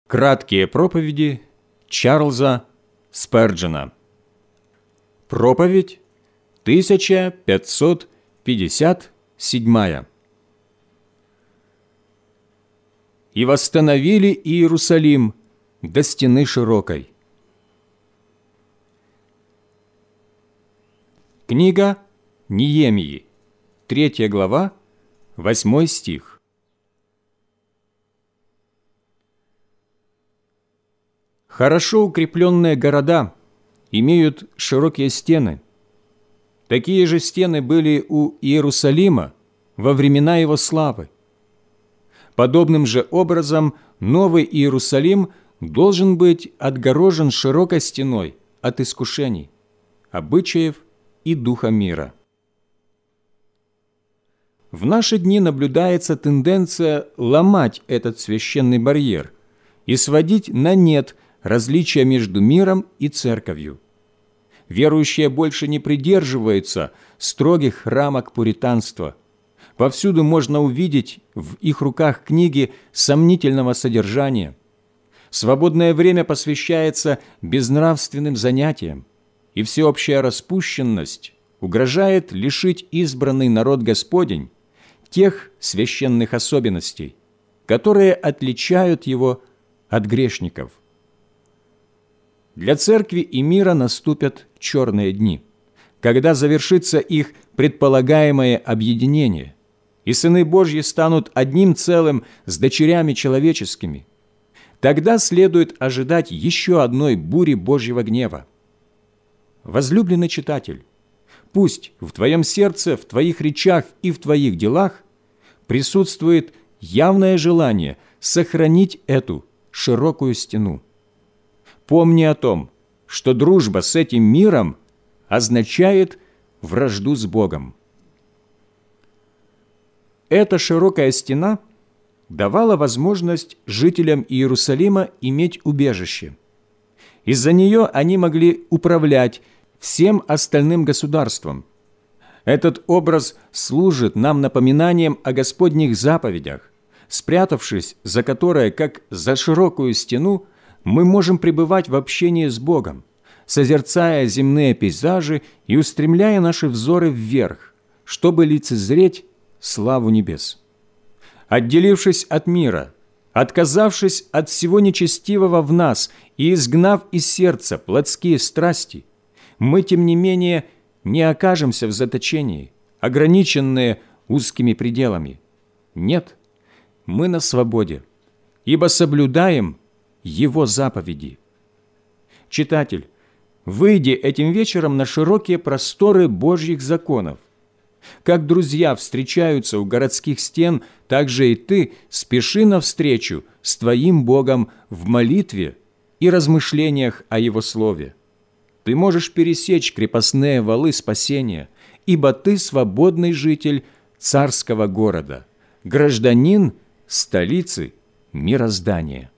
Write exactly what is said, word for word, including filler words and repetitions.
Краткие проповеди Чарльза Сперджена. Проповедь тысяча пятьсот пятьдесят седьмая. «И восстановили Иерусалим до стены широкой». Книга Неемии, третья глава, восьмой стих. Хорошо укрепленные города имеют широкие стены. Такие же стены были у Иерусалима во времена его славы. Подобным же образом Новый Иерусалим должен быть отгорожен широкой стеной от искушений, обычаев и духа мира. В наши дни наблюдается тенденция ломать этот священный барьер и сводить на нет различия между миром и церковью. Верующие больше не придерживаются строгих рамок пуританства. Повсюду можно увидеть в их руках книги сомнительного содержания. Свободное время посвящается безнравственным занятиям, и всеобщая распущенность угрожает лишить избранный народ Господень тех священных особенностей, которые отличают его от грешников. Для церкви и мира наступят черные дни, когда завершится их предполагаемое объединение, и сыны Божьи станут одним целым с дочерями человеческими. Тогда следует ожидать еще одной бури Божьего гнева. Возлюбленный читатель, пусть в твоем сердце, в твоих речах и в твоих делах присутствует явное желание сохранить эту широкую стену. Помни о том, что дружба с этим миром означает вражду с Богом. Эта широкая стена давала возможность жителям Иерусалима иметь убежище. Из-за нее они могли управлять всем остальным государством. Этот образ служит нам напоминанием о Господних заповедях, спрятавшись за которое, как за широкую стену, мы можем пребывать в общении с Богом, созерцая земные пейзажи и устремляя наши взоры вверх, чтобы лицезреть славу небес. Отделившись от мира, отказавшись от всего нечестивого в нас и изгнав из сердца плотские страсти, мы, тем не менее, не окажемся в заточении, ограниченные узкими пределами. Нет, мы на свободе, ибо соблюдаем Его заповеди. Читатель, выйди этим вечером на широкие просторы Божьих законов. Как друзья встречаются у городских стен, так же и ты спеши навстречу с твоим Богом в молитве и размышлениях о Его Слове. Ты можешь пересечь крепостные валы спасения, ибо ты свободный житель царского города, гражданин столицы мироздания.